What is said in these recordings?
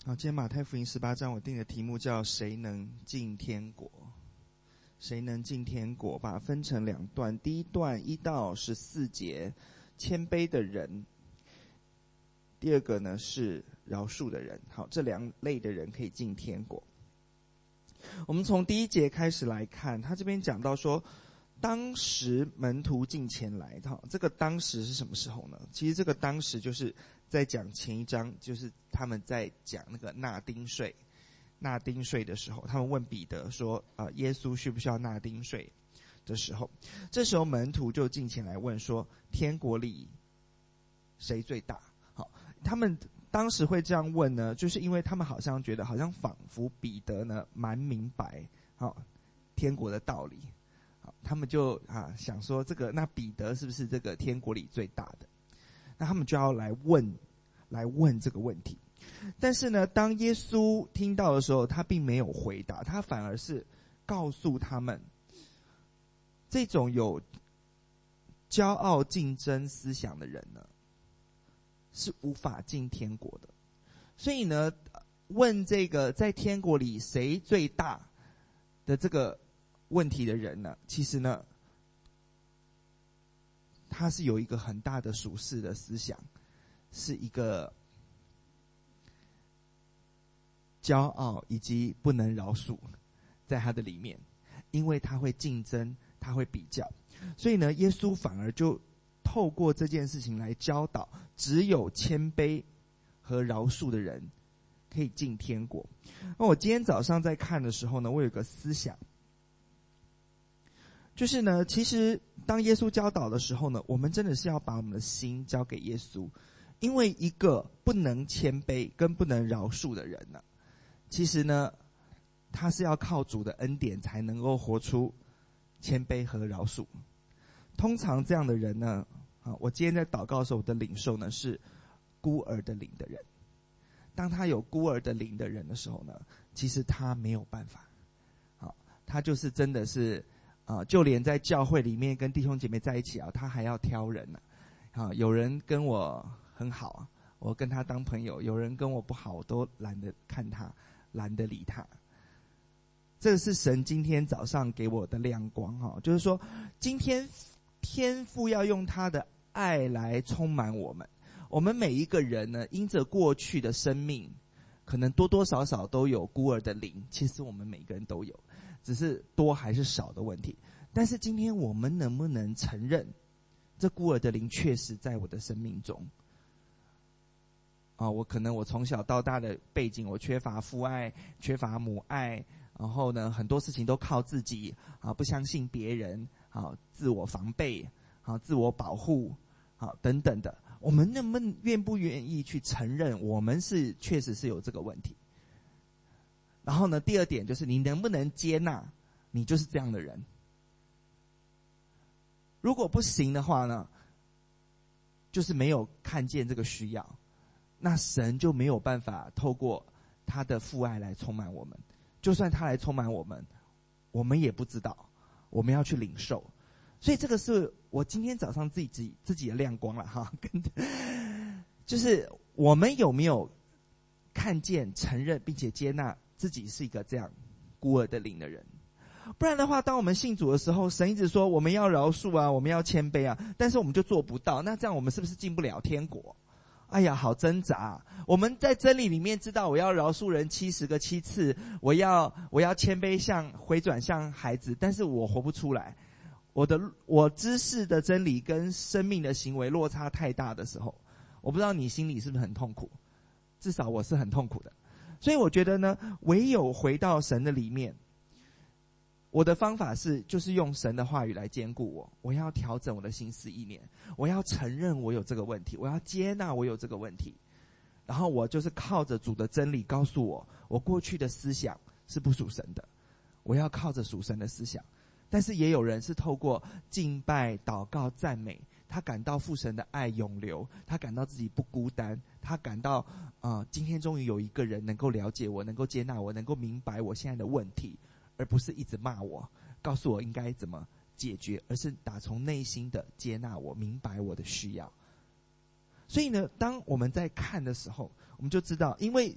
好，今天马太福音18章我定的题目叫谁能进天国？谁能进天国？把它分成两段，第一段1到14节，谦卑的人，第二个呢是饶恕的人。好，这两类的人可以进天国。我们从第1节开始来看，他这边讲到说，当时门徒进前来。这个当时是什么时候呢？其实这个当时就是在讲前一章，就是他们在讲那个纳丁税的时候，他们问彼得说耶稣需不需要纳丁税的时候，这时候门徒就进前来问说，天国里谁最大？好，他们当时会这样问呢，就是因为他们好像觉得好像仿佛彼得呢蛮明白天国的道理。好，他们就想说那彼得是不是这个天国里最大的？那他们就要来问这个问题。但是呢，当耶稣听到的时候，他并没有回答，他反而是告诉他们，这种有骄傲竞争思想的人呢，是无法进天国的。所以呢，问这个在天国里谁最大的这个问题的人呢，其实呢，他是有一个很大的属世的思想，是一个骄傲以及不能饶恕在他的里面，因为他会竞争，他会比较。所以呢，耶稣反而就透过这件事情来教导，只有谦卑和饶恕的人可以进天国。那我今天早上在看的时候呢，我有个思想，就是呢，其实当耶稣教导的时候呢，我们真的是要把我们的心交给耶稣。因为一个不能谦卑跟不能饶恕的人呢，其实呢，他是要靠主的恩典才能够活出谦卑和饶恕。通常这样的人呢，我今天在祷告的时候，我的领受呢是孤儿的灵的人。当他有孤儿的灵的人的时候呢，其实他没有办法，他就是真的是就连在教会里面跟弟兄姐妹在一起他还要挑人有人跟我很好，我跟他当朋友；有人跟我不好，我都懒得看他，懒得理他。这是神今天早上给我的亮光就是说，今天天父要用他的爱来充满我们。我们每一个人呢，因着过去的生命，可能多多少少都有孤儿的灵，其实我们每个人都有，只是多还是少的问题。但是今天我们能不能承认，这孤儿的灵确实在我的生命中？我从小到大的背景，我缺乏父爱，缺乏母爱，然后呢，很多事情都靠自己不相信别人自我防备自我保护等等的。我们愿不愿意去承认我们确实是有这个问题？然后呢，第二点就是你能不能接纳你就是这样的人？如果不行的话呢，就是没有看见这个需要，那神就没有办法透过他的父爱来充满我们。就算他来充满我们，我们也不知道，我们要去领受。所以这个是我今天早上自己的亮光了就是我们有没有看见、承认并且接纳自己是一个这样孤儿的灵的人？不然的话，当我们信主的时候，神一直说我们要饶恕我们要谦卑但是我们就做不到，那这样我们是不是进不了天国？哎呀，好挣扎我们在真理里面知道，我要饶恕人70个7次，我要谦卑回转向孩子，但是我活不出来。我知识的真理跟生命的行为落差太大的时候，我不知道你心里是不是很痛苦，至少我是很痛苦的。所以我觉得呢，唯有回到神的里面，我的方法就是用神的话语来坚固我要调整我的心思意念，我要承认我有这个问题，我要接纳我有这个问题，然后我就是靠着主的真理告诉我过去的思想是不属神的，我要靠着属神的思想。但是也有人是透过敬拜、祷告、赞美，他感到父神的爱永留，他感到自己不孤单，他感到今天终于有一个人能够了解我，能够接纳我，能够明白我现在的问题，而不是一直骂我，告诉我应该怎么解决，而是打从内心的接纳我，明白我的需要。所以呢，当我们在看的时候，我们就知道，因为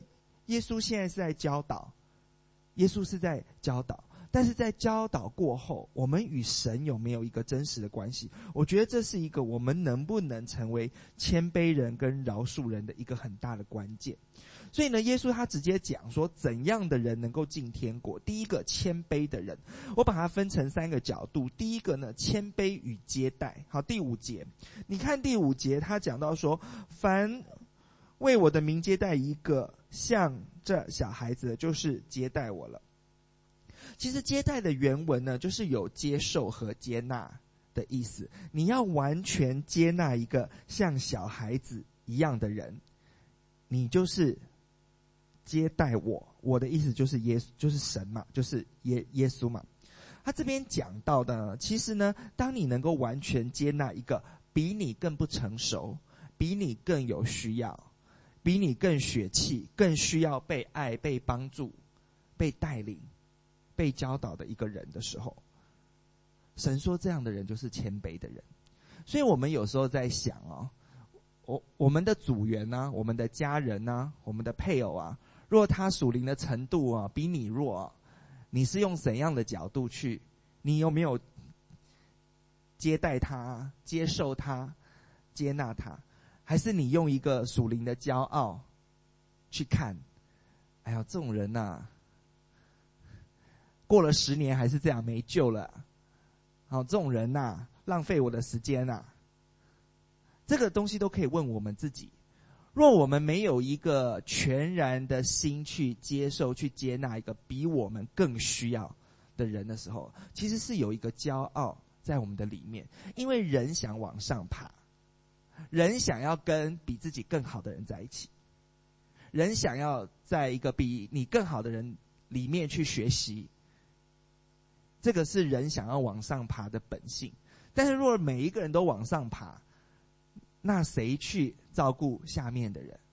耶稣现在是在教导，耶稣是在教导，但是在教导过后，我们与神有没有一个真实的关系？我觉得这是一个我们能不能成为谦卑人跟饶恕人的一个很大的关键。所以呢，耶稣他直接讲说怎样的人能够进天国。第一个，谦卑的人，我把它分成3个角度。第一个呢，谦卑与接待。好，第5节，你看第5节他讲到说，凡为我的名接待一个像这小孩子的，就是接待我了。其实接待的原文呢，就是有接受和接纳的意思。你要完全接纳一个像小孩子一样的人，你就是接待我。我的意思就是耶稣，就是神嘛，就是耶稣嘛。他这边讲到的，其实呢，当你能够完全接纳一个比你更不成熟，比你更有需要，比你更血气，更需要被爱、被帮助、被带领、被教导的一个人的时候，神说这样的人就是谦卑的人。所以我们有时候在想我们的组员啊，我们的家人啊，我们的配偶啊，若他属灵的程度啊比你弱你是用怎样的角度去？你有没有接待他、接受他、接纳他？还是你用一个属灵的骄傲去看？哎呀，这种人过了10年还是这样，没救了。好，这种人浪费我的时间这个东西都可以问我们自己。若我们没有一个全然的心去接受、去接纳一个比我们更需要的人的时候，其实是有一个骄傲在我们的里面。因为人想往上爬，人想要跟比自己更好的人在一起，人想要在一个比你更好的人里面去学习，这个是人想要往上爬的本性。但是如果每一个人都往上爬，那谁去照顾下面的人？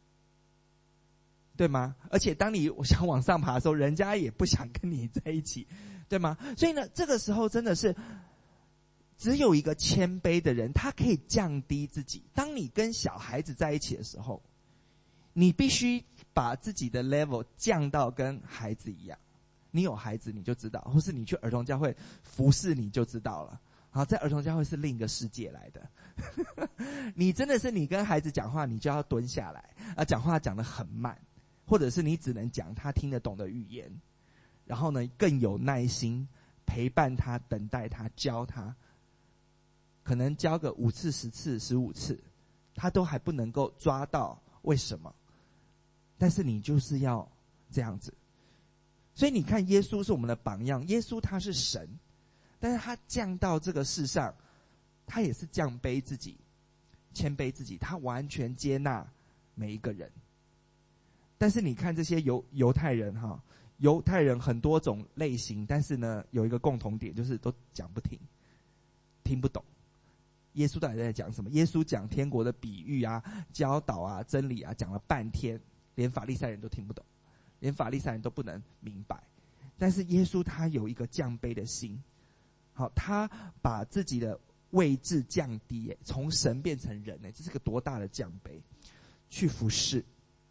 对吗？而且当你想往上爬的时候，人家也不想跟你在一起，对吗？所以呢，这个时候真的是只有一个谦卑的人，他可以降低自己。当你跟小孩子在一起的时候，你必须把自己的 level 降到跟孩子一样。你有孩子你就知道，或是你去儿童教会服侍你就知道了。好，在儿童教会是另一个世界来的。你真的是你跟孩子讲话，你就要蹲下来讲话讲得很慢，或者是你只能讲他听得懂的语言，然后呢更有耐心陪伴他、等待他、教他，可能教个5次、10次、15次，他都还不能够抓到为什么。但是你就是要这样子。所以你看，耶稣是我们的榜样。耶稣他是神，但是他降到这个世上，他也是降卑自己、谦卑自己，他完全接纳每一个人。但是你看这些犹太人犹太人很多种类型，但是呢有一个共同点，就是都讲不听，听不懂耶稣到底在讲什么。耶稣讲天国的比喻教导真理讲了半天，连法利赛人都听不懂，连法利赛人都不能明白。但是耶稣他有一个降卑的心，好，他把自己的位置降低，从神变成人，这是个多大的降卑，去服侍。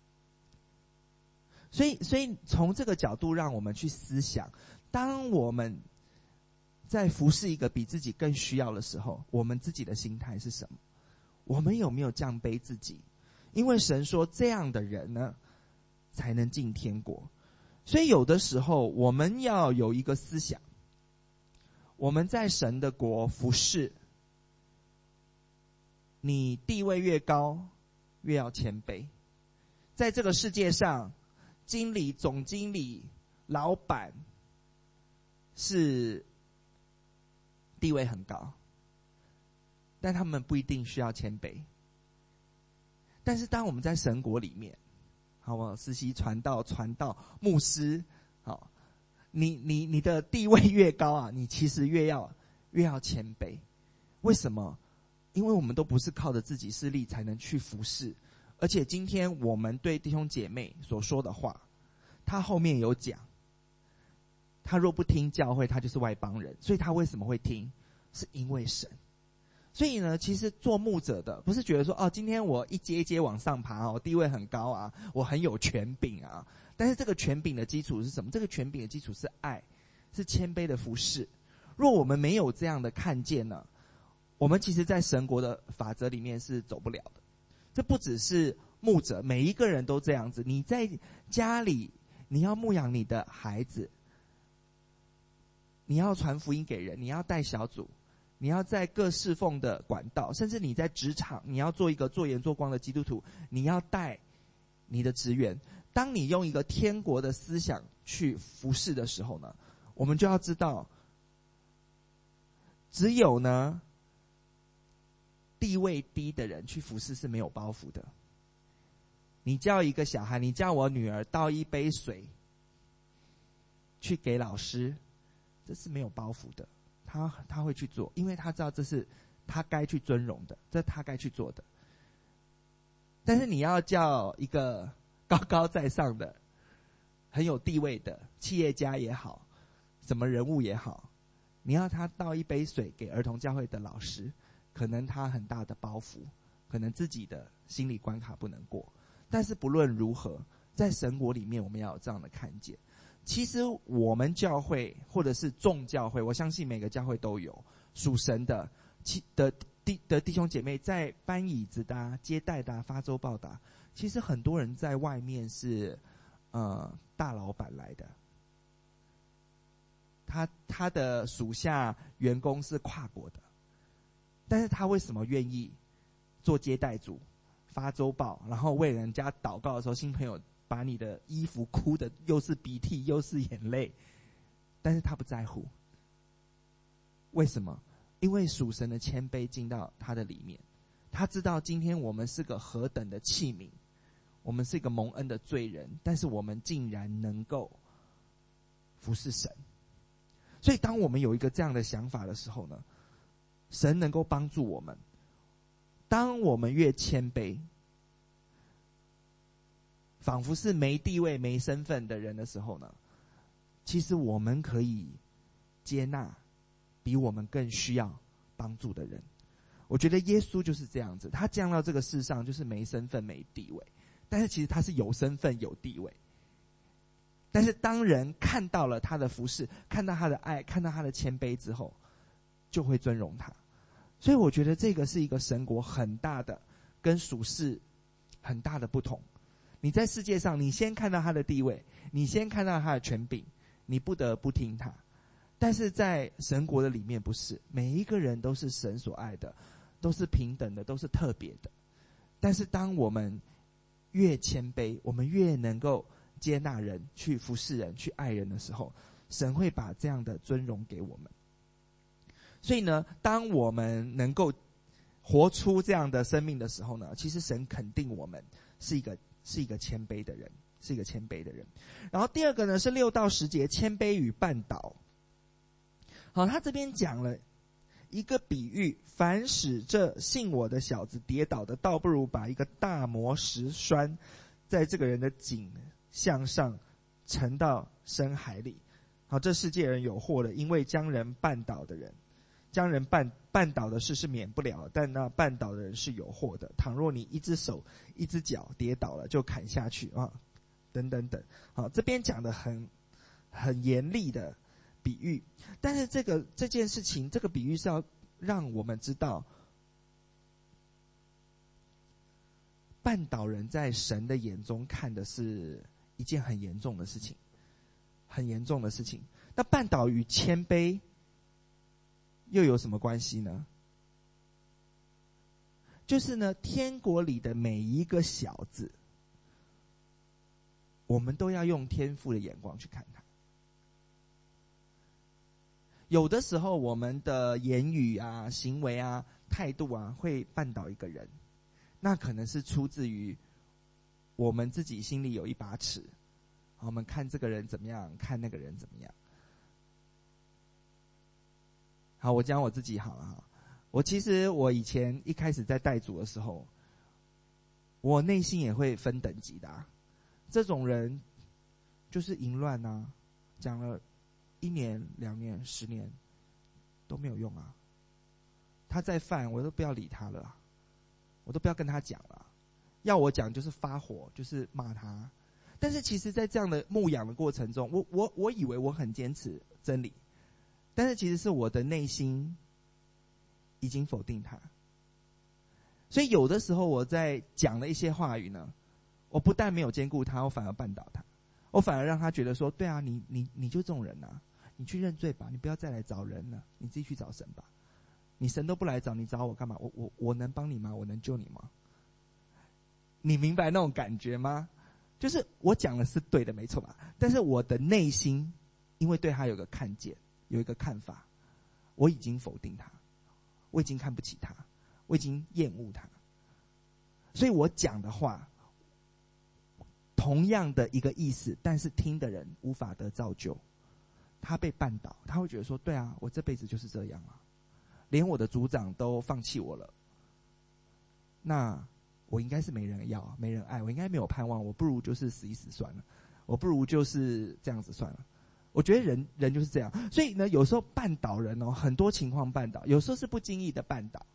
所以从这个角度让我们去思想，当我们在服侍一个比自己更需要的时候，我们自己的心态是什么？我们有没有降卑自己？因为神说这样的人呢才能进天国。所以有的时候我们要有一个思想，我们在神的国服侍，你地位越高越要谦卑。在这个世界上，经理、总经理、老板是地位很高，但他们不一定需要谦卑。但是当我们在神国里面，好不好？实习传道、牧师，好，你的地位越高你其实越要谦卑。为什么？因为我们都不是靠着自己势力才能去服侍。而且今天我们对弟兄姐妹所说的话，他后面有讲，他若不听教会，他就是外邦人。所以他为什么会听？是因为神。 所以呢，其实做牧者的不是觉得说，今天我一阶一阶往上爬，我地位很高啊，我很有权柄啊。但是这个权柄的基础是什么？这个权柄的基础是爱，是谦卑的服侍。若我们没有这样的看见呢，我们其实在神国的法则里面是走不了的。这不只是牧者，每一个人都这样子。你在家里，你要牧养你的孩子，你要传福音给人，你要带小组，你要在各侍奉的管道，甚至你在职场，你要做一个做盐做光的基督徒，你要带你的职员。当你用一个天国的思想去服侍的时候呢，我们就要知道，只有呢地位低的人去服侍是没有包袱的。你叫一个小孩，你叫我女儿倒一杯水去给老师，这是没有包袱的。他会去做，因为他知道这是他该去尊荣的，这是他该去做的。但是你要叫一个高高在上的、很有地位的企业家也好，什么人物也好，你要他倒一杯水给儿童教会的老师，可能他很大的包袱，可能自己的心理关卡不能过。但是不论如何，在神国里面，我们要有这样的看见。其实我们教会或者是众教会，我相信每个教会都有属神的弟兄姐妹，在搬椅子的、接待的、发周报的。其实很多人在外面是大老板来的，他的属下员工是跨国的，但是他为什么愿意做接待组、发周报，然后为人家祷告的时候，新朋友把你的衣服哭的又是鼻涕又是眼泪，但是他不在乎。为什么？因为属神的谦卑进到他的里面，他知道今天我们是个何等的器皿，我们是一个蒙恩的罪人，但是我们竟然能够服侍神。所以当我们有一个这样的想法的时候呢，神能够帮助我们。当我们越谦卑，仿佛是没地位没身份的人的时候呢，其实我们可以接纳比我们更需要帮助的人。我觉得耶稣就是这样子，他降到这个世上就是没身份没地位，但是其实他是有身份有地位。但是当人看到了他的服事，看到他的爱，看到他的谦卑之后，就会尊荣他。所以我觉得这个是一个神国很大的跟属世很大的不同。你在世界上，你先看到他的地位，你先看到他的权柄，你不得不听他。但是在神国的里面不是，每一个人都是神所爱的，都是平等的，都是特别的。但是当我们越谦卑，我们越能够接纳人，去服侍人，去爱人的时候，神会把这样的尊荣给我们。所以呢，当我们能够活出这样的生命的时候呢，其实神肯定我们是一个谦卑的人，是一个谦卑的人。然后第二个呢是6到10节，谦卑与绊倒。好，他这边讲了一个比喻，凡使这信我的小子跌倒的，倒不如把一个大磨石栓在这个人的颈项上沉到深海里。好，这世界人有祸了，因为将人绊倒的事是免不了，但那绊倒的人是有祸的。倘若你一只手一只脚跌倒了，就砍下去啊，等等等。好，这边讲的很严厉的比喻，但是这件事情，这个比喻是要让我们知道，绊倒人在神的眼中看的是一件很严重的事情，很严重的事情。那绊倒与谦卑又有什么关系呢？就是呢，天国里的每一个小子，我们都要用天父的眼光去看他。有的时候我们的言语啊、行为啊、态度啊会绊倒一个人，那可能是出自于我们自己心里有一把尺，我们看这个人怎么样，看那个人怎么样。好，我讲我自己好了哈。我以前一开始在带组的时候，我内心也会分等级的啊。这种人就是淫乱啊，讲了1年、2年、10年都没有用啊。 他再犯我都不要理他了，我都不要跟他讲了，要我讲就是发火，就是骂他。但是其实在这样的牧养的过程中，我以为我很坚持真理，但是其实是我的内心已经否定他。所以有的时候我在讲的一些话语呢，我不但没有兼顾他，我反而绊倒他，我反而让他觉得说，对啊，你就这种人啊，你去认罪吧，你不要再来找人了，你自己去找神吧。你神都不来找，你找我干嘛？我能帮你吗？我能救你吗？你明白那种感觉吗？就是我讲的是对的，没错吧？但是我的内心因为对他有个看见，有一个看法，我已经否定他，我已经看不起他，我已经厌恶他。所以我讲的话同样的一个意思，但是听的人无法得造就，他被绊倒，他会觉得说，对啊，我这辈子就是这样啊，连我的组长都放弃我了，那我应该是没人要，没人爱，我应该没有盼望，我不如就是死一死算了，我不如就是这样子算了。我觉得人就是这样，所以呢，有时候绊倒人哦，很多情况绊倒，有时候是不经意的绊倒。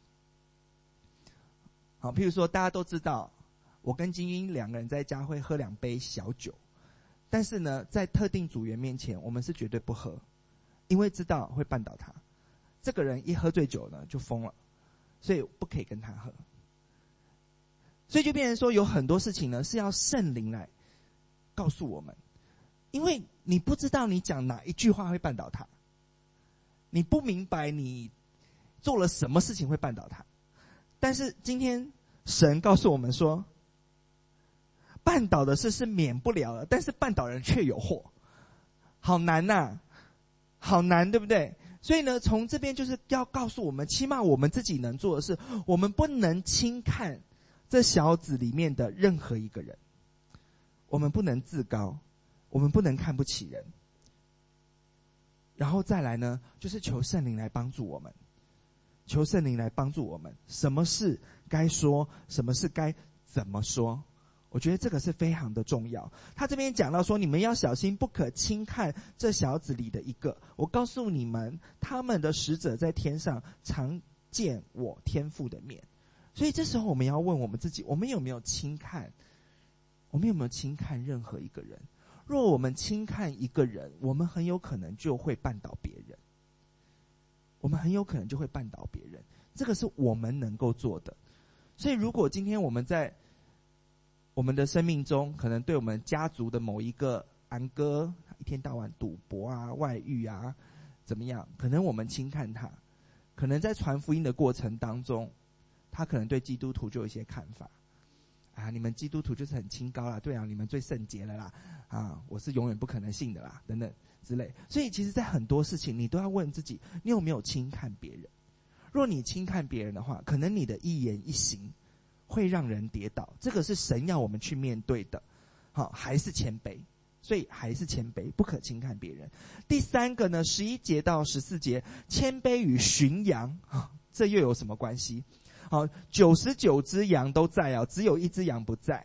好，譬如说大家都知道，我跟金英两个人在家会喝2杯小酒，但是呢，在特定组员面前，我们是绝对不喝，因为知道会绊倒他。这个人一喝醉酒呢，就疯了，所以不可以跟他喝。所以就变成说，有很多事情呢是要圣灵来告诉我们，因为你不知道你讲哪一句话会绊倒他，你不明白你做了什么事情会绊倒他。但是今天神告诉我们说，绊倒的事是免不了的，但是绊倒人却有祸，好难啊，好难，对不对？所以呢，从这边就是要告诉我们，起码我们自己能做的是，我们不能轻看这小子里面的任何一个人，我们不能自高，我们不能看不起人。然后再来呢，就是求圣灵来帮助我们，求圣灵来帮助我们，什么事该说，什么事该怎么说。我觉得这个是非常的重要。他这边讲到说，你们要小心，不可轻看这小子里的一个。我告诉你们，他们的使者在天上常见我天父的面。所以这时候我们要问我们自己，我们有没有轻看？我们有没有轻看任何一个人？若我们轻看一个人，我们很有可能就会绊倒别人。我们很有可能就会绊倒别人，这个是我们能够做的。所以如果今天我们在我们的生命中，可能对我们家族的某一个安哥一天到晚赌博啊、外遇啊怎么样，可能我们轻看他，可能在传福音的过程当中，他可能对基督徒就有一些看法啊，你们基督徒就是很清高啦，对啊，你们最圣洁了啦，啊，我是永远不可能信的啦，等等之类。所以其实在很多事情你都要问自己，你有没有轻看别人？若你轻看别人的话，可能你的一言一行会让人跌倒，这个是神要我们去面对的。好，还是谦卑，所以还是谦卑，不可轻看别人。第3个呢，11节到14节，谦卑与寻羊，这又有什么关系？好，99只羊都在啊，只有1只羊不在。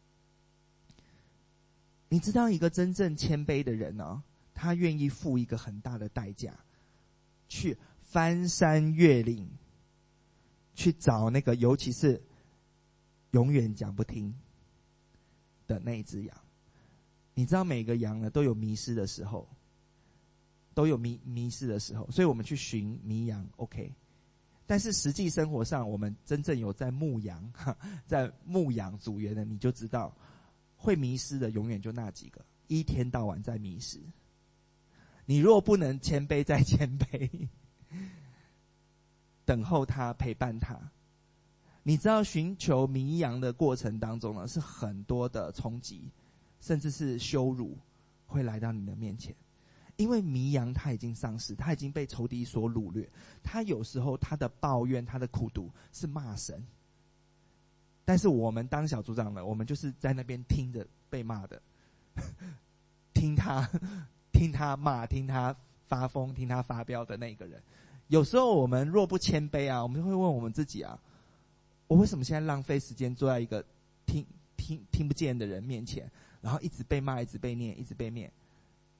你知道一个真正谦卑的人呢，他愿意付一个很大的代价，去翻山越岭，去找那个尤其是永远讲不听的那一只羊。你知道每个羊呢都有迷失的时候，都有迷失的时候，所以我们去寻迷羊 OK。但是实际生活上，我们真正有在牧羊，在牧养组员的，你就知道会迷失的永远就那几个，一天到晚在迷失。你若不能谦卑再谦卑，等候他，陪伴他。你知道寻求迷羊的过程当中呢，是很多的冲击，甚至是羞辱会来到你的面前。因为迷羊他已经丧失，他已经被仇敌所掳掠，他有时候他的抱怨，他的苦毒是骂神。但是我们当小组长的，我们就是在那边听着被骂的，听他骂，听他发疯，听他发飙的那个人。有时候我们若不谦卑啊，我们会问我们自己啊，我为什么现在浪费时间坐在一个听不见的人面前，然后一直被骂，一直被念，一直被念，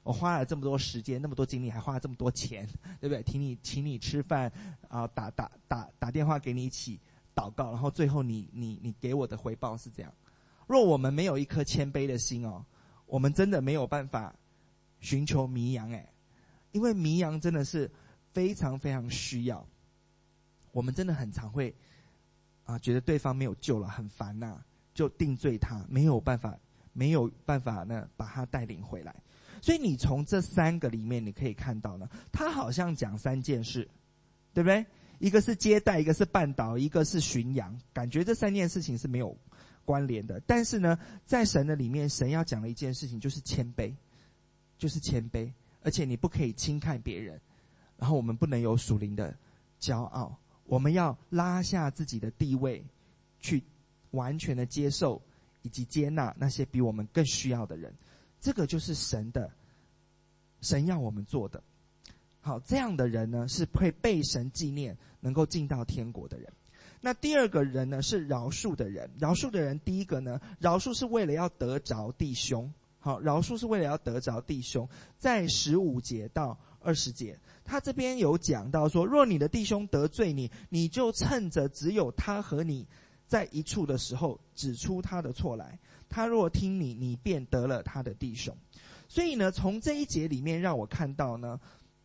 我花了这么多时间，那么多精力，还花了这么多钱，对不对？请你吃饭啊，打电话给你一起祷告，然后最后你给我的回报是这样。若我们没有一颗谦卑的心哦，我们真的没有办法寻求迷羊因为迷羊真的是非常非常需要。我们真的很常会觉得对方没有救了，很烦就定罪他，没有办法呢把他带领回来。所以你从这3个里面你可以看到呢，他好像讲3件事，对不对？一个是接待，一个是绊倒，一个是寻羊，感觉这3件事情是没有关联的。但是呢，在神的里面，神要讲的一件事情就是谦卑，而且你不可以轻看别人，然后我们不能有属灵的骄傲，我们要拉下自己的地位，去完全的接受以及接纳那些比我们更需要的人。这个就是神要我们做的。好，这样的人呢，是会被神纪念，能够进到天国的人。那第二个人呢，是饶恕的人。饶恕的人，第一个呢，饶恕是为了要得着弟兄。好，饶恕是为了要得着弟兄。在15节到20节，他这边有讲到说，若你的弟兄得罪你，你就趁着只有他和你在一处的时候，指出他的错来。他若听你，你便得了他的弟兄。所以呢，从这一节里面让我看到呢，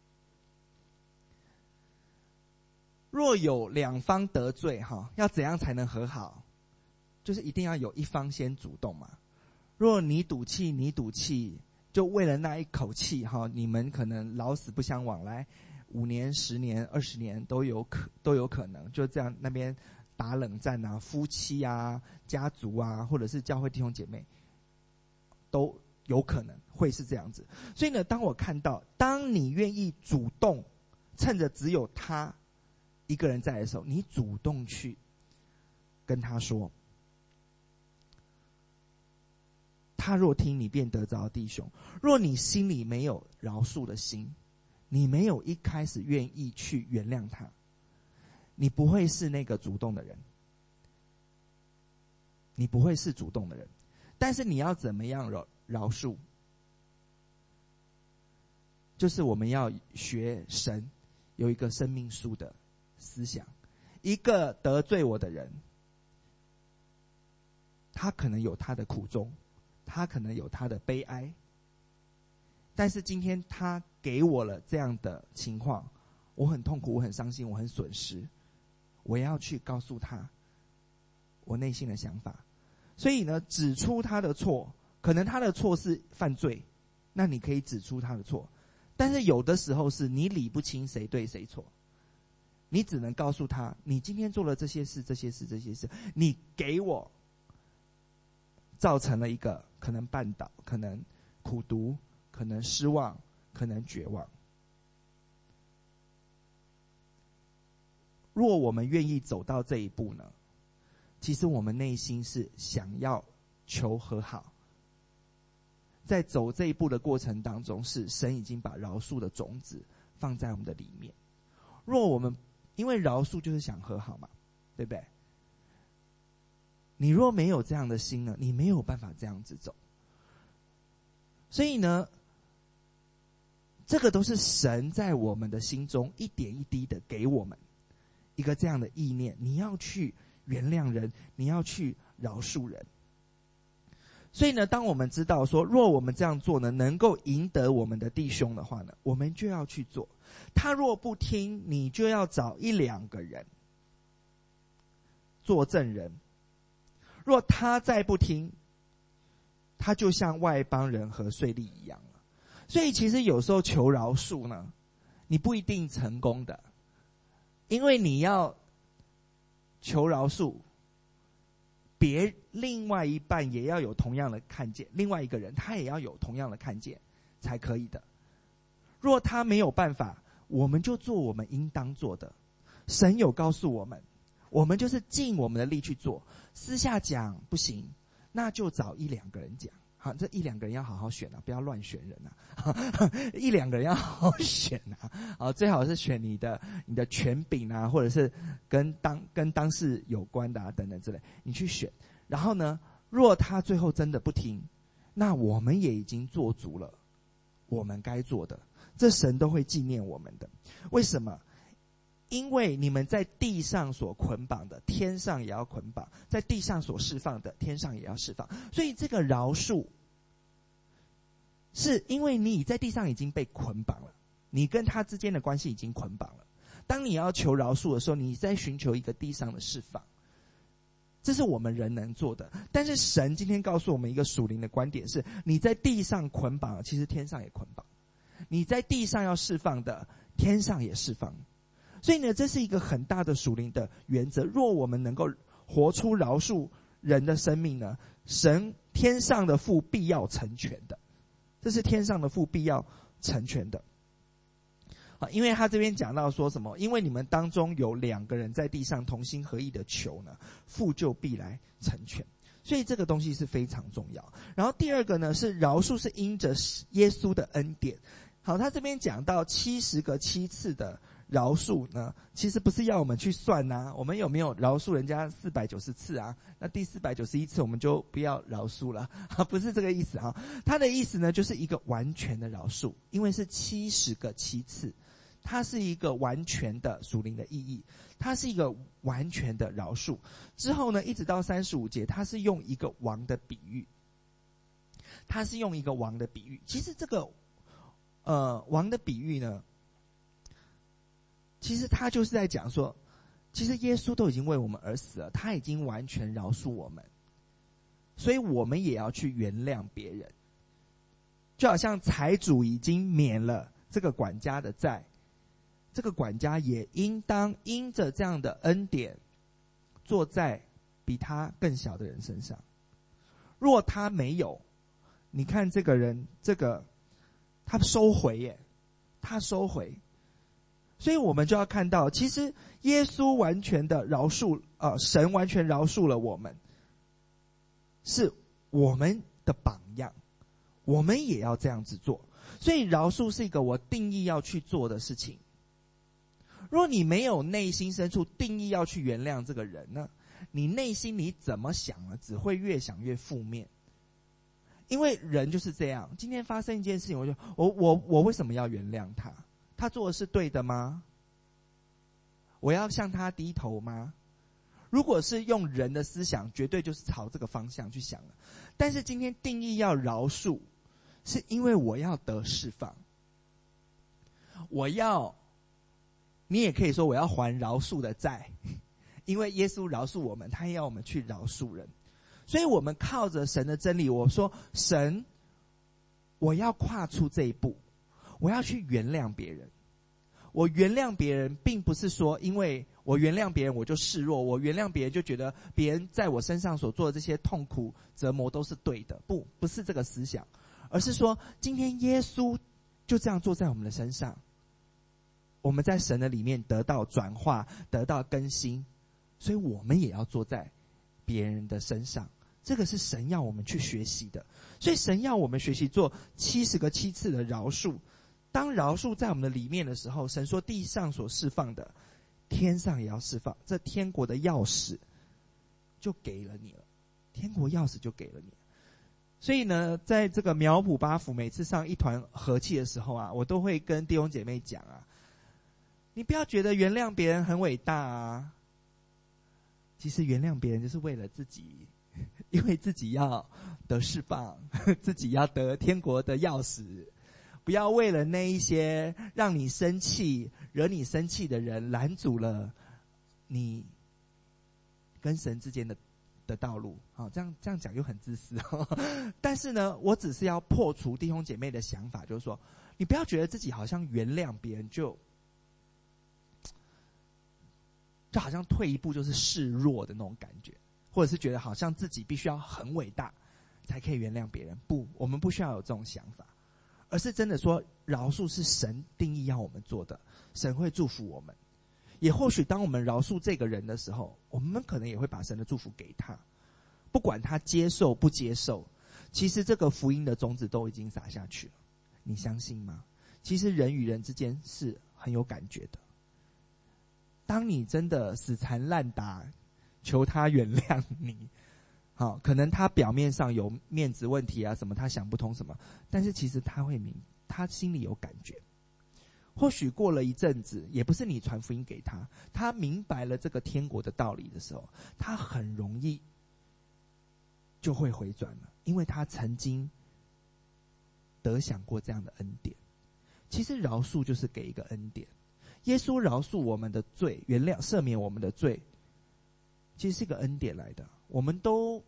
若有2方得罪要怎样才能和好？就是一定要有一方先主动嘛。若你赌气，就为了那一口气你们可能老死不相往来，5年、10年、20年都有可能，就这样那边打冷战夫妻家族或者是教会弟兄姐妹都有可能会是这样子。所以呢，当我看到当你愿意主动，趁着只有他一个人在的时候，你主动去跟他说，他若听你便得着弟兄。若你心里没有饶恕的心，你没有一开始愿意去原谅他，你不会是那个主动的人，但是你要怎么样饶恕？就是我们要学神有一个生命树的思想。一个得罪我的人，他可能有他的苦衷，他可能有他的悲哀，但是今天他给我了这样的情况，我很痛苦，我很伤心，我很损失，我要去告诉他我内心的想法。所以呢，指出他的错，可能他的错是犯罪，那你可以指出他的错，但是有的时候是你理不清谁对谁错，你只能告诉他，你今天做了这些事，你给我造成了一个可能绊倒，可能苦毒，可能失望，可能绝望。若我们愿意走到这一步呢，其实我们内心是想要求和好。在走这一步的过程当中，是神已经把饶恕的种子放在我们的里面。若我们因为饶恕就是想和好嘛，对不对？你若没有这样的心呢，你没有办法这样子走。所以呢，这个都是神在我们的心中一点一滴的给我们一个这样的意念，你要去原谅人，你要去饶恕人。所以呢，当我们知道说，若我们这样做呢，能够赢得我们的弟兄的话呢，我们就要去做。他若不听，你就要找1-2个人做证人。若他再不听，他就像外邦人和税吏一样了。所以其实有时候求饶恕呢，你不一定成功的，因为你要求饶恕，另外一半也要有同样的看见，另外一个人他也要有同样的看见才可以的。若他没有办法，我们就做我们应当做的。神有告诉我们，我们就是尽我们的力去做。私下讲不行，那就找1-2个人讲。好，这1-2个人要好好选不要乱选人1-2个人要好好选好，最好是选你的权柄或者是跟当事有关的等等之类，你去选。然后呢，若他最后真的不听，那我们也已经做足了我们该做的，这神都会纪念我们的。为什么？因为你们在地上所捆绑的，天上也要捆绑；在地上所释放的，天上也要释放。所以这个饶恕，是因为你在地上已经被捆绑了，你跟他之间的关系已经捆绑了。当你要求饶恕的时候，你在寻求一个地上的释放，这是我们人能做的。但是神今天告诉我们一个属灵的观点是，你在地上捆绑了，其实天上也捆绑；你在地上要释放的，天上也释放。所以呢，这是一个很大的属灵的原则。若我们能够活出饶恕人的生命呢，神天上的父必要成全的，这是天上的父必要成全的。因为他这边讲到说什么？因为你们当中有2个人在地上同心合意的求呢，父就必来成全。所以这个东西是非常重要。然后第二个呢，是饶恕是因着耶稣的恩典。好，他这边讲到70个7次的饶恕呢，其实不是要我们去算啊，我们有没有饶恕人家490次啊？那第491次我们就不要饶恕了，不是这个意思啊。他的意思呢，就是一个完全的饶恕，因为是70个7次，它是一个完全的属灵的意义，它是一个完全的饶恕。之后呢，一直到35节，他是用一个王的比喻，他是用一个王的比喻。其实这个王的比喻呢，其实他就是在讲说，其实耶稣都已经为我们而死了，他已经完全饶恕我们，所以我们也要去原谅别人。就好像财主已经免了这个管家的债，这个管家也应当因着这样的恩典，做在比他更小的人身上。若他没有，你看这个人，他收回耶，他收回。所以我们就要看到，其实耶稣完全的饶恕，神完全饶恕了我们，是我们的榜样，我们也要这样子做。所以饶恕是一个我定义要去做的事情。若你没有内心深处定义要去原谅这个人呢，你内心你怎么想呢？只会越想越负面。因为人就是这样，今天发生一件事情，我为什么要原谅他？他做的是对的吗？我要向他低头吗？如果是用人的思想，绝对就是朝这个方向去想了。但是今天定义要饶恕，是因为我要得释放，你也可以说我要还饶恕的债，因为耶稣饶恕我们，他也要我们去饶恕人。所以我们靠着神的真理，我说神，我要跨出这一步，我要去原谅别人。我原谅别人并不是说因为我原谅别人我就示弱，我原谅别人就觉得别人在我身上所做的这些痛苦折磨都是对的，不是这个思想，而是说今天耶稣就这样做在我们的身上，我们在神的里面得到转化，得到更新，所以我们也要做在别人的身上。这个是神要我们去学习的。所以神要我们学习做70个7次的饶恕。当饶恕在我们的里面的时候，神说地上所释放的，天上也要释放。这天国的钥匙就给了你了，天国钥匙就给了你。所以呢，在这个苗圃八福每次上一团和气的时候啊，我都会跟弟兄姐妹讲啊，你不要觉得原谅别人很伟大啊，其实原谅别人就是为了自己，因为自己要得释放，自己要得天国的钥匙。不要为了那一些让你生气、惹你生气的人拦阻了你跟神之间的道路。好，这样讲又很自私。但是呢，我只是要破除弟兄姐妹的想法，就是说，你不要觉得自己好像原谅别人就好像退一步就是示弱的那种感觉，或者是觉得好像自己必须要很伟大才可以原谅别人。不，我们不需要有这种想法。而是真的说，饶恕是神定义要我们做的，神会祝福我们。也或许当我们饶恕这个人的时候，我们可能也会把神的祝福给他，不管他接受不接受，其实这个福音的种子都已经撒下去了。你相信吗？其实人与人之间是很有感觉的。当你真的死缠烂打，求他原谅你，可能他表面上有面子问题啊什么，他想不通什么，但是其实他他心里有感觉。或许过了一阵子，也不是你传福音给他，他明白了这个天国的道理的时候，他很容易就会回转了，因为他曾经得享过这样的恩典。其实饶恕就是给一个恩典，耶稣饶恕我们的罪，原谅赦免我们的罪，其实是一个恩典来的。我们都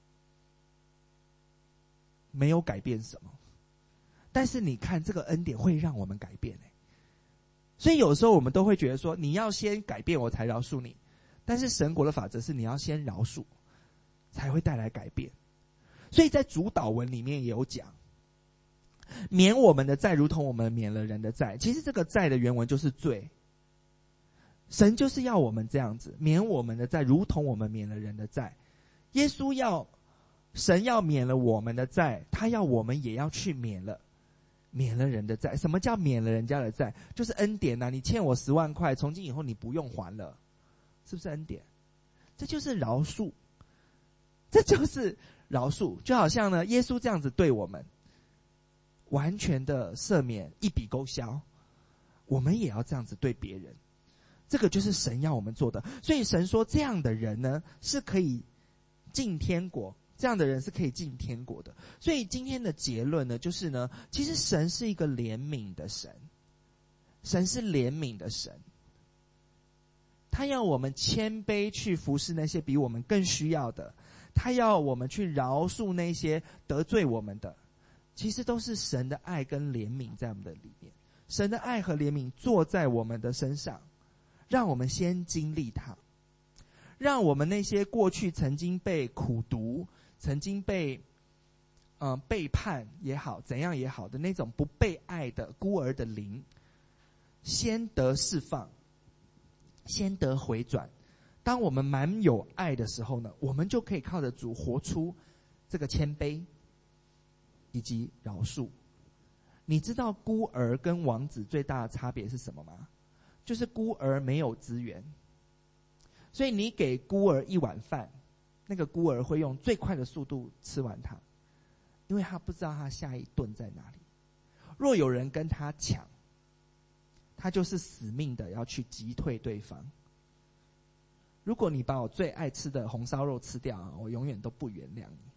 没有改变什么，但是你看这个恩典会让我们改变。所以有时候我们都会觉得说，你要先改变我才饶恕你，但是神国的法则是你要先饶恕才会带来改变。所以在主祷文里面也有讲，免我们的债如同我们免了人的债。其实这个债的原文就是罪，神就是要我们这样子，免我们的债如同我们免了人的债。耶稣神要免了我们的债，他要我们也要去免了人的债。什么叫免了人家的债？就是恩典啊！你欠我10万块，从今以后你不用还了，是不是恩典？这就是饶恕，这就是饶恕。就好像呢，耶稣这样子对我们，完全的赦免，一笔勾销，我们也要这样子对别人。这个就是神要我们做的。所以神说，这样的人呢是可以进天国。这样的人是可以进天国的。所以今天的结论呢，就是呢，其实神是一个怜悯的神，神是怜悯的神，他要我们谦卑去服侍那些比我们更需要的，他要我们去饶恕那些得罪我们的，其实都是神的爱跟怜悯在我们的里面。神的爱和怜悯坐在我们的身上，让我们先经历它，让我们那些过去曾经被苦毒，曾经被背叛也好，怎样也好的那种不被爱的孤儿的灵，先得释放，先得回转。当我们满有爱的时候呢，我们就可以靠着主活出这个谦卑以及饶恕。你知道孤儿跟王子最大的差别是什么吗？就是孤儿没有资源，所以你给孤儿一碗饭，那个孤儿会用最快的速度吃完它，因为他不知道他下一顿在哪里。若有人跟他抢，他就是死命的要去击退对方。如果你把我最爱吃的红烧肉吃掉，我永远都不原谅你。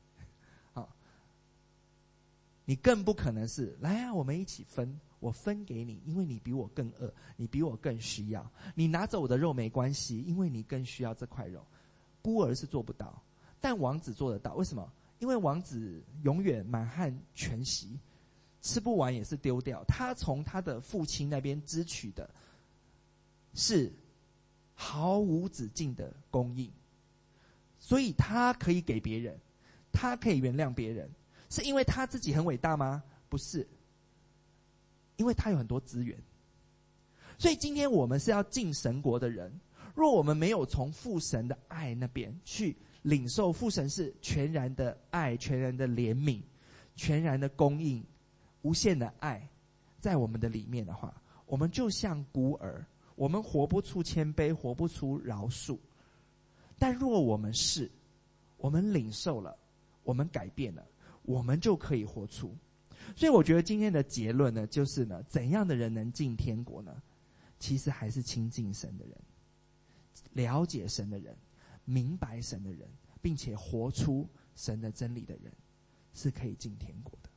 你更不可能是来啊，我们一起分，我分给你，因为你比我更饿，你比我更需要。你拿走我的肉没关系，因为你更需要这块肉。孤儿是做不到，但王子做得到。为什么？因为王子永远满汉全席，吃不完也是丢掉。他从他的父亲那边支取的是毫无止境的供应，所以他可以给别人，他可以原谅别人。是因为他自己很伟大吗？不是，因为他有很多资源。所以今天我们是要进神国的人，若我们没有从父神的爱那边去领受，父神是全然的爱，全然的怜悯，全然的供应，无限的爱在我们的里面的话，我们就像孤儿，我们活不出谦卑，活不出饶恕。但若我们领受了，我们改变了，我们就可以活出。所以我觉得今天的结论呢，就是呢，怎样的人能进天国呢？其实还是亲近神的人，了解神的人，明白神的人，并且活出神的真理的人，是可以进天国的。